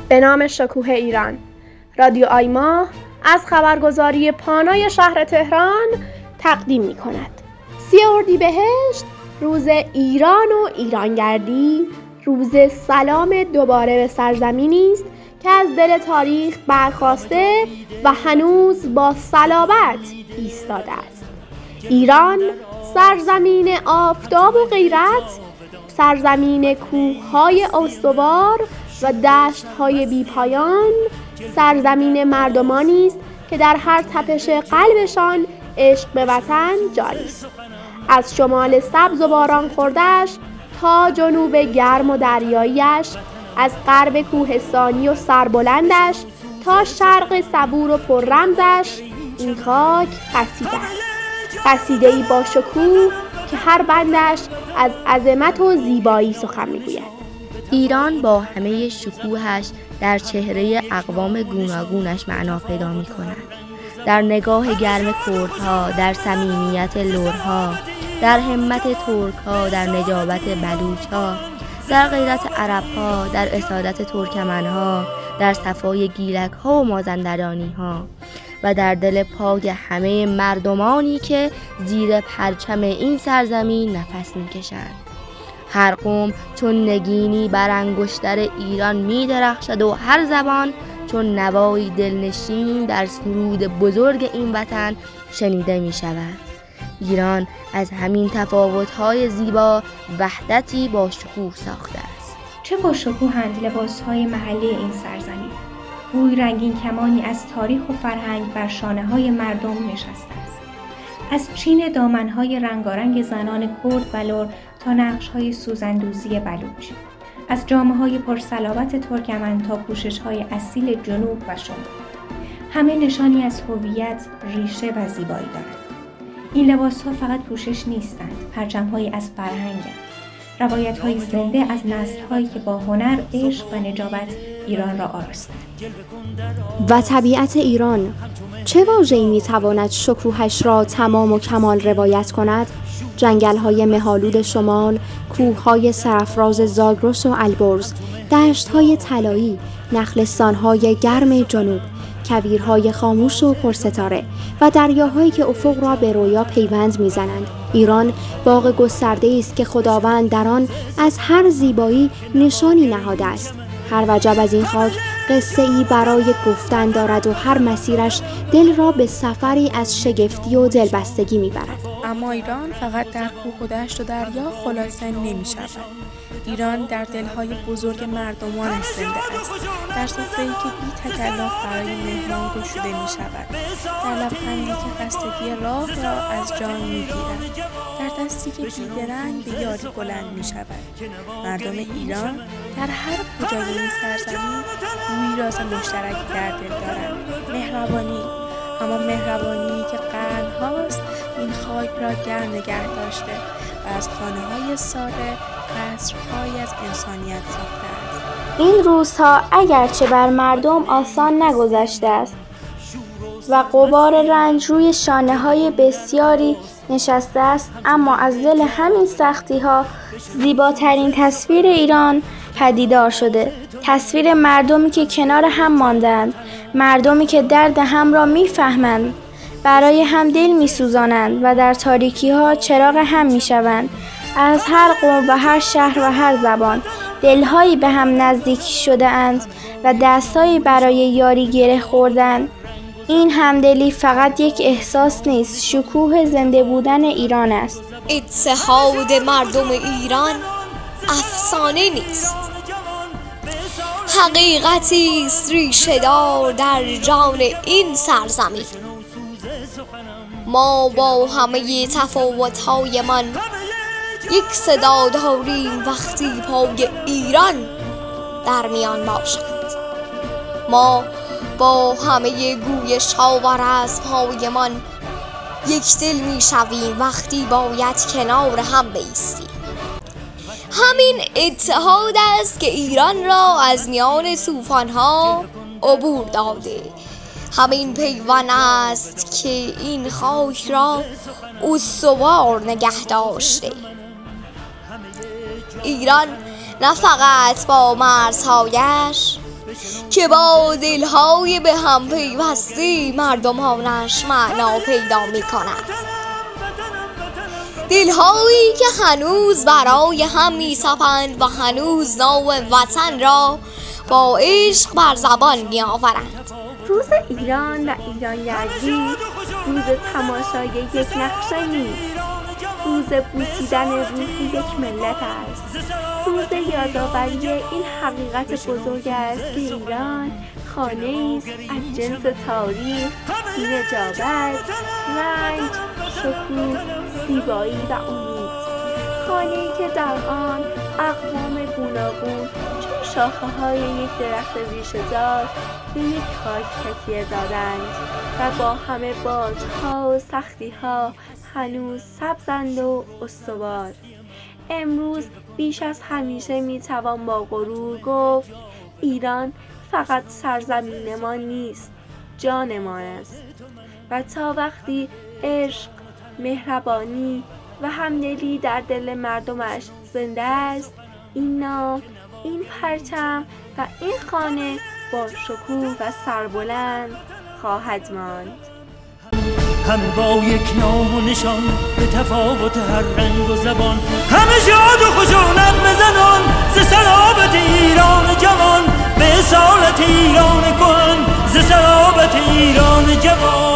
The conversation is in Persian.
به نام شکوه ایران. رادیو آیما از خبرگزاری پانای شهر تهران تقدیم می کند. 30 اردیبهشت روز ایران و ایرانگردی، روز سلام دوباره به سرزمینی است که از دل تاریخ برخاسته و هنوز با صلابت ایستاده است. ایران سرزمین آفتاب و غیرت، سرزمین کوه‌های استوار و دشت‌های بی‌پایان، سرزمین مردمانی است که در هر تپش قلبشان عشق به وطن جاری است. از شمال سبز و باران خورده‌اش تا جنوب گرم و دریایی‌اش، از غرب کوهستانی و سربلندش تا شرق صبور و پررمزش، این خاک قصیده است. قصیده‌ای با شکوه که هر بندش از عظمت و زیبایی سخن می‌گوید. ایران با همه شکوهش در چهره اقوام گوناگونش معنا پیدا می‌کند. در نگاه گرم کردها، در صمیمیت لرها، در همت ترک‌ها، در نجابت بلوچ‌ها، در غیرت عرب‌ها، در اسادت ترکمن‌ها، در صفای گیلک‌ها و مازندرانی‌ها و در دل پاک همه مردمانی که زیر پرچم این سرزمین نفس می‌کشند. هر قوم چون نگینی بر انگشتر ایران می‌درخشد و هر زبان چون نوایی دلنشین در سرود بزرگ این وطن شنیده می‌شود. ایران از همین تفاوت‌های زیبا وحدتی با شکوه ساخته است. چه با شکوهند لباس‌های محلی این سرزمین. گوی رنگین کمانی از تاریخ و فرهنگ بر شانه‌های مردم نشسته است. از چین دامن‌های رنگارنگ زنان کرد و لر تا نقش‌های سوزندوزی بلوچ. از جامه‌های پرصلابت ترکمن تا پوشش‌های اصیل جنوب و شمال. همه نشانی از هویت، ریشه و زیبایی دارند. این لباس‌ها فقط پوشش نیستند، پرچم‌هایی از فرهنگند. روایت‌های زنده از نسل‌هایی که با هنر، عشق و نجابت ایران را آراستند. و طبیعت ایران، چه واژه‌ای می‌تواند شکوهش را تمام و کمال روایت کند؟ جنگل‌های مه‌آلود شمال، کوه‌های سرافراز زاگرس و البرز، دشت‌های طلایی، نخلستان‌های گرم جنوب، کویرهای خاموش و پرستاره و دریاهایی که افق را به رویا پیوند می‌زنند. ایران باغ گسترده‌ای است که خداوند در آن از هر زیبایی نشانی نهاده است. هر وجب از این خاک قصه‌ای برای گفتن دارد و هر مسیرش دل را به سفری از شگفتی و دلبستگی می‌برد. اما ایران فقط در کوه و دشت و دریا خلاصه نمی‌شود. ایران در دل‌های بزرگ مردمانش زنده است. در سفره‌ای که بی تکلف برای مهمان گشوده می‌شود. در لبخندی که خستگی راه را از جان می‌گیرد. در دستی که بی‌درنگ به یاری بلند می‌شود. مردم ایران در هر کجای این سرزمین روی راز مشترکی در دل دارند. مهربانی، اما مهربانی که قرن‌هاست این خاک را گرم نگه داشته و از خانه‌های ساده قصرهایی از انسانیت ساخته است. این روزها اگرچه بر مردم آسان نگذشته است و غبار رنج روی شانه‌های بسیاری نشسته است، اما از دل همین سختی‌ها زیباترین تصویر ایران پدیدار شده. تصویر مردمی که کنار هم ماندند، مردمی که درد هم را می‌فهمند، برای هم دل می‌سوزانند و در تاریکی‌ها چراغ هم می‌شوند. از هر قوم و هر شهر و هر زبان دل‌هایی به هم نزدیک شده‌اند و دست‌هایی برای یاری گره خوردند. این همدلی فقط یک احساس نیست، شکوه زنده بودن ایران است. اتحاد مردم ایران افسانه نیست، حقیقتی است ریشه‌دار در جان این سرزمین. ما با همه تفاوت‌هایمان یک صدا داریم وقتی پای ایران در میان باشد. ما با همه گویش‌ها و رسم‌هایمان یک دل می‌شویم وقتی باید کنار هم بایستیم. همین اتحاد است که ایران را از میان طوفان‌ها عبور داده. همین پیوند است که این خاک را استوار نگه داشته. ایران نه فقط با مرزهایش که با دلهای به هم پیوسته مردمانش معنا پیدا می کند. دلهایی که هنوز برای هم می تپند و هنوز نام وطن را با عشق بر زبان می آورند. روز ایران و ایرانگردی روز تماشای یک نقشه نیست، روز بوسیدن روح یک ملت است، روز یادآوری این حقیقت بزرگ است که ایران خانه است از جنس تاریخ، نجابت، رنج، شکوه، زیبایی و امید. خانه‌ای که در آن اقوام گوناگون چون شاخه‌های یک درخت ریشه‌دار به یک خاک تکیه دادند و با همه بادها و سختی‌ها هنوز سبزند و استوار. امروز بیش از همیشه میتوان با غرور گفت ایران فقط سرزمین ما نیست، جان ما است. و تا وقتی عشق، مهربانی و همدلی در دل مردمش زنده است، این نام، این پرچم و این خانه با شکوه و سربلند خواهد ماند. همه با یک نام و نشان، به تفاوت هر رنگ و زبان، همه شاد و خشونت بزنان ز سرابت ایران جوان، به اصالت ایران کهن ز سرابت ایران جوان.